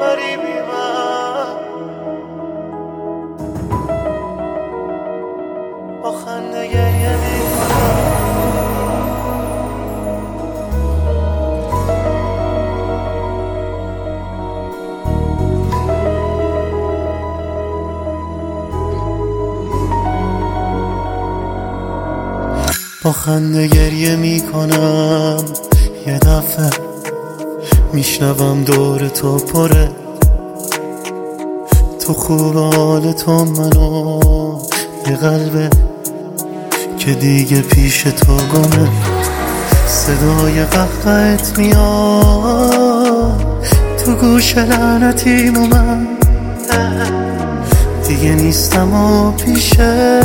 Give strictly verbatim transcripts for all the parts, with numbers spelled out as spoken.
دلبری بی من با خنده گریه میکنم. با خنده گریه میکنم. یه دفعه میشنوم دور تو پره، تو خوب حال تو منو، یه قلبه که دیگه پیش تو گمه. صدای قهقهت میاد تو گوش لعنتیم و من دیگه نیستم و پیشت.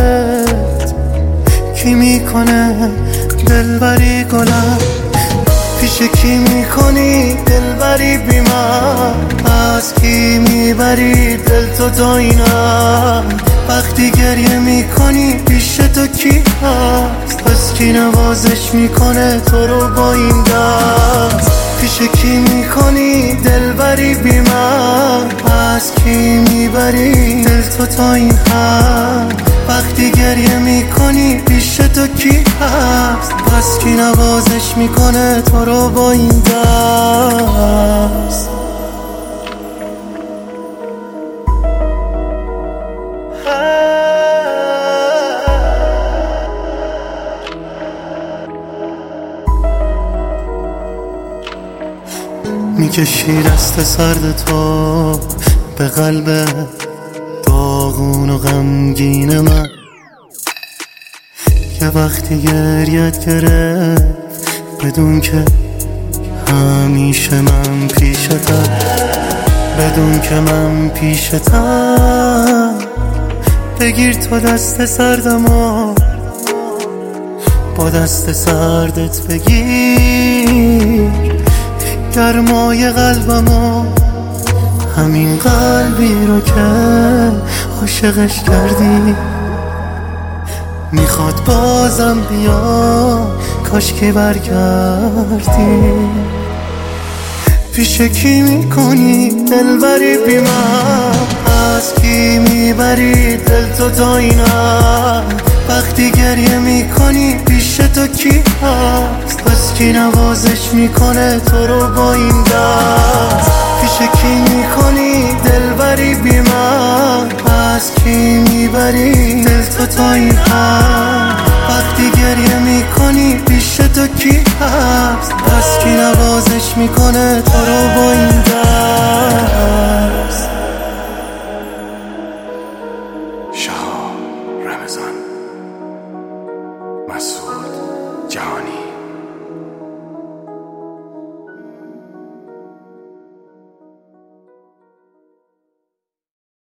کی میکنه دلبری گلم؟ پیش کی میکنی دلبری بی من؟ از کی میبری دل تو داینم؟ وقتی گریه میکنی پیش تو کی هست؟ پس کی نوازش میکنه تو رو با این دست؟ پیش کی میکنی دلبری بی من؟ از کی میبری دل تو تا این حد؟ وقتی گریه میکنی پیش تو کی هست؟ پس کی نوازش میکنه تو رو با این دست؟ میکشی دست سرد تو به قلب داغون و غمگین من، که وقتی گریت گرفت بدون که همیشه من پیشتم، بدون که من پیشتم. بگیر تو دست سردم و با دست سردت بگیر گرمای قلبم و همین قلبی رو که عاشقش کردی میخواد بازم بیا، کاش که برگردی. پیش کی میکنی دلبری بی من؟ از کی میبری دل تو داینم؟ وقتی گریه میکنی پیش تو کی هست؟ پس کی نوازش میکنه تو رو با این دست؟ پیش کی میکنی دلبری بی من؟ از کی میبری دل تو تا این حد؟ وقتی گریه میکنی پیش تو کی هست؟ پس کی نوازش میکنه تو رو با این دست؟ شهاب رمضان مسعود